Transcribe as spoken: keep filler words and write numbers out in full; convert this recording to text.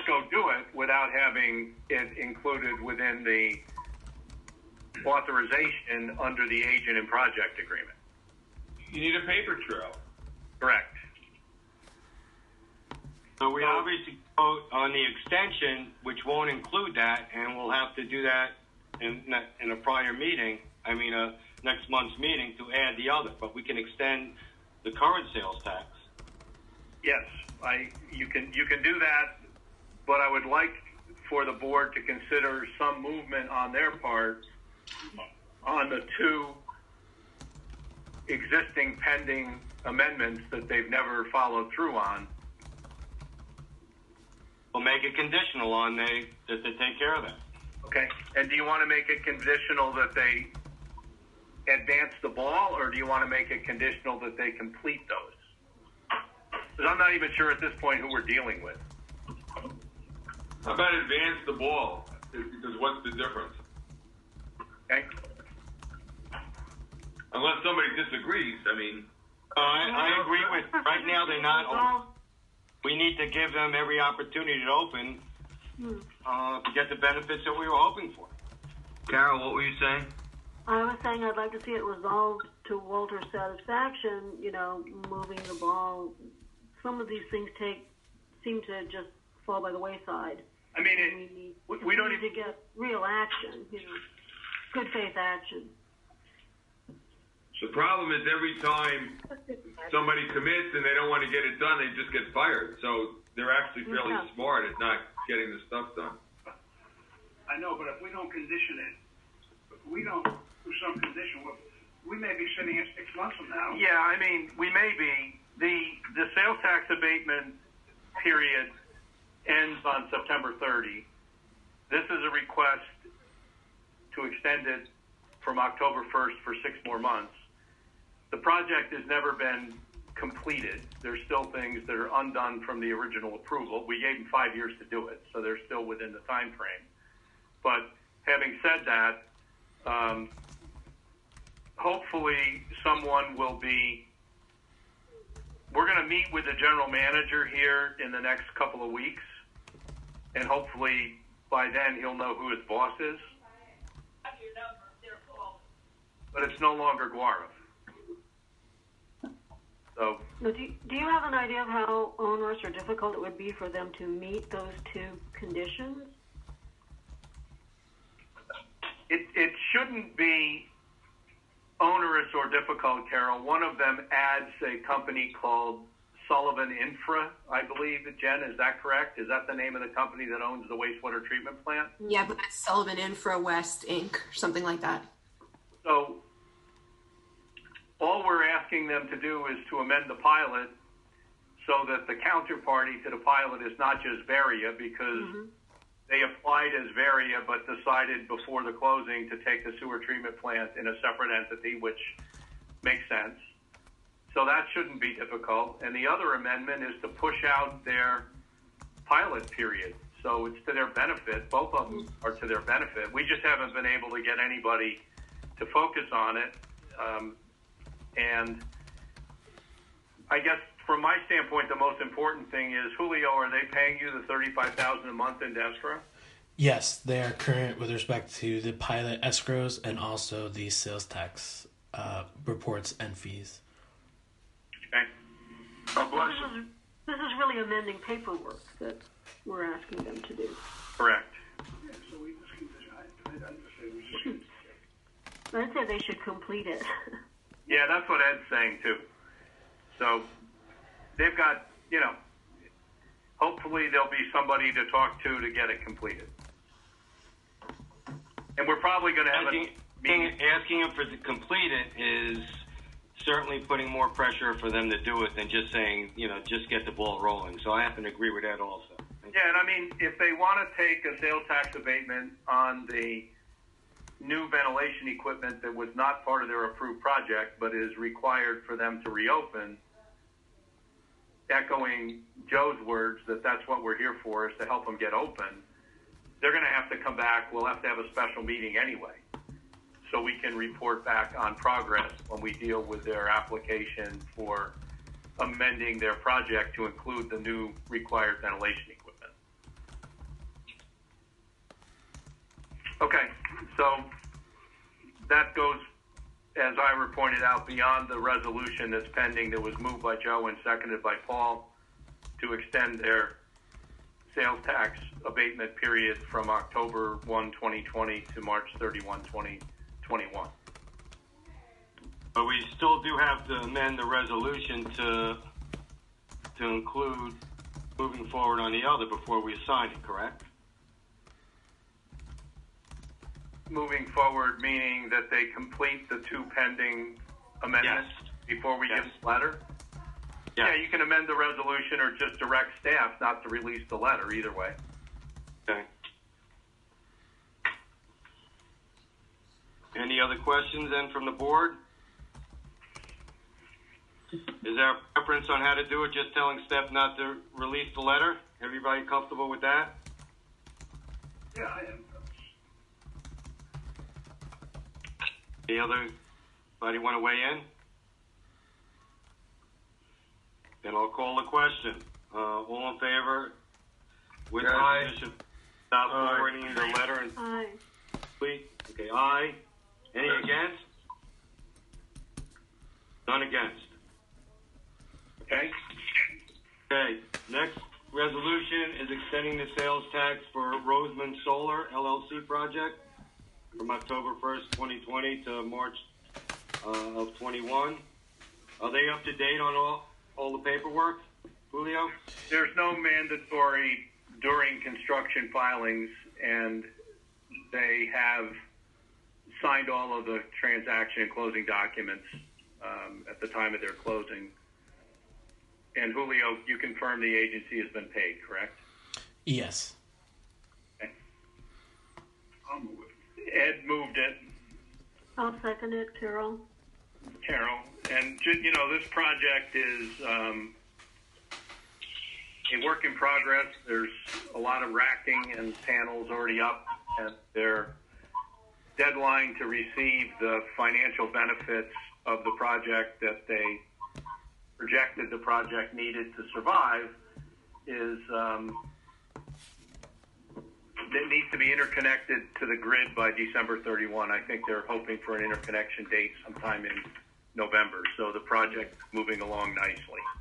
go do it without having it included within the authorization under the agent and project agreement. You need a paper trail. Correct. So we obviously vote on the extension, which won't include that, and we'll have to do that in in a prior meeting. I mean, uh, next month's meeting to add the other. But we can extend the current sales tax. Yes, I you can you can do that, but I would like for the board to consider some movement on their part on the two existing pending amendments that they've never followed through on. We'll make it conditional on they that they take care of that. Okay. And do you want to make it conditional that they advance the ball, or do you want to make it conditional that they complete those? Because I'm not even sure at this point who we're dealing with. How about advance the ball? Because what's the difference? Okay. Unless somebody disagrees, I mean. Uh, I, I agree with. Right now, they're not open. We need to give them every opportunity to open uh, to get the benefits that we were hoping for. Carol, what were you saying? I was saying I'd like to see it resolved to Walter's satisfaction, you know, moving the ball. Some of these things take seem to just fall by the wayside. I mean, it, we, need, we, we don't need even to get real action, you know, good faith action. The problem is every time somebody commits and they don't want to get it done, they just get fired. So they're actually fairly Yeah. smart at not getting the stuff done. I know, but if we don't condition it, if we don't do some condition, we may be sitting here six months from now. Yeah, I mean, we may be. The the sales tax abatement period ends on September thirtieth. This is a request to extend it from October first for six more months. The project has never been completed. There's still things that are undone from the original approval. We gave them five years to do it, so they're still within the time frame. But having said that, um, hopefully someone will be, we're going to meet with the general manager here in the next couple of weeks, and hopefully by then he'll know who his boss is. But it's no longer Guarav. So, Now, do, you, do you have an idea of how onerous or difficult it would be for them to meet those two conditions? It, it shouldn't be onerous or difficult, Carol. One of them adds a company called Sullivan Infra, I believe. Jen, is that correct? Is that the name of the company that owns the wastewater treatment plant? Yeah, but it's Sullivan Infra West Incorporated or something like that. So all we're asking them to do is to amend the pilot so that the counterparty to the pilot is not just Varia, because mm-hmm. they applied as Varia but decided before the closing to take the sewer treatment plant in a separate entity, which makes sense. So that shouldn't be difficult. And the other amendment is to push out their pilot period. So it's to their benefit. Both of them are to their benefit. We just haven't been able to get anybody to focus on it. Um, and I guess from my standpoint, the most important thing is, Julio, are they paying you the thirty-five thousand dollars a month in escrow? Yes, they are current with respect to the pilot escrows and also the sales tax uh, reports and fees. Okay. God bless this, is, this is really amending paperwork that we're asking them to do. Correct. Yeah, so we just condition. I, I, I'd say we just condition. I'd say they should complete it. Yeah, that's what Ed's saying too. So they've got, you know, hopefully there'll be somebody to talk to to get it completed. And we're probably going to have asking, a meeting. Asking them for to complete it is certainly putting more pressure for them to do it than just saying, you know, just get the ball rolling. So I happen to agree with that also. Yeah, and I mean, if they want to take a sales tax abatement on the new ventilation equipment that was not part of their approved project but is required for them to reopen, echoing Joe's words that that's what we're here for, is to help them get open, they're going to have to come back. We'll have to have a special meeting anyway so we can report back on progress when we deal with their application for amending their project to include the new required ventilation equipment. Okay, so that goes, as Ira pointed out, beyond the resolution that's pending that was moved by Joe and seconded by Paul to extend their sales tax abatement period from October first, twenty twenty to March thirty-first, twenty twenty-one. But we still do have to amend the resolution to to include moving forward on the other before we assign it, correct? Moving forward, meaning that they complete the two pending amendments Yes. before we Yes. give the letter? Yes. Yeah, you can amend the resolution or just direct staff not to release the letter, either way. Okay. Any other questions then from the board? Is there a preference on how to do it, just telling staff not to release the letter? Everybody comfortable with that? Yeah, I am. Any other, anybody want to weigh in? Then I'll call the question. Uh, all in favor? With the Aye. position, stop Aye. forwarding the letter and Aye. complete? Okay, aye. Any against? None against. Okay? Okay, next resolution is extending the sales tax for Roseman Solar L L C project from October first, twenty twenty to March uh, of twenty-one. Are they up to date on all, all the paperwork, Julio? There's no mandatory during construction filings, and they have signed all of the transaction and closing documents um, at the time of their closing. And Julio, you confirm the agency has been paid, correct? Yes. Okay. I'll move it. Ed moved it, I'll second it, Carol. Carol, and ju- you know, this project is um, a work in progress. There's a lot of racking and panels already up, and their deadline to receive the financial benefits of the project that they projected the project needed to survive is um, it needs to be interconnected to the grid by December thirty-first. I think they're hoping for an interconnection date sometime in November. So the project moving along nicely.